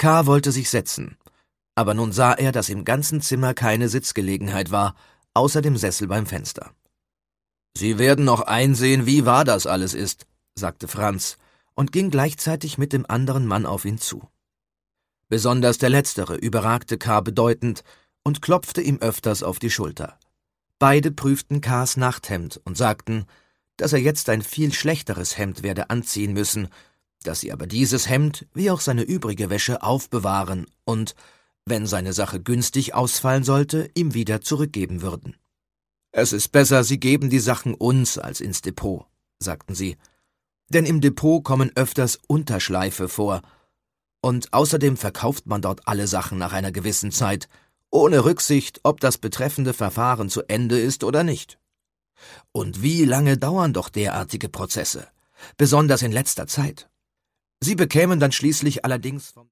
K. wollte sich setzen, aber nun sah er, dass im ganzen Zimmer keine Sitzgelegenheit war, außer dem Sessel beim Fenster. »Sie werden noch einsehen, wie wahr das alles ist«, sagte Franz und ging gleichzeitig mit dem anderen Mann auf ihn zu. Besonders der Letztere überragte K. bedeutend und klopfte ihm öfters auf die Schulter. Beide prüften K.s Nachthemd und sagten, dass er jetzt ein viel schlechteres Hemd werde anziehen müssen, dass sie aber dieses Hemd, wie auch seine übrige Wäsche, aufbewahren und, wenn seine Sache günstig ausfallen sollte, ihm wieder zurückgeben würden. »Es ist besser, Sie geben die Sachen uns als ins Depot«, sagten sie, »denn im Depot kommen öfters Unterschleife vor, und außerdem verkauft man dort alle Sachen nach einer gewissen Zeit, ohne Rücksicht, ob das betreffende Verfahren zu Ende ist oder nicht. Und wie lange dauern doch derartige Prozesse, besonders in letzter Zeit? Sie bekämen dann schließlich allerdings vom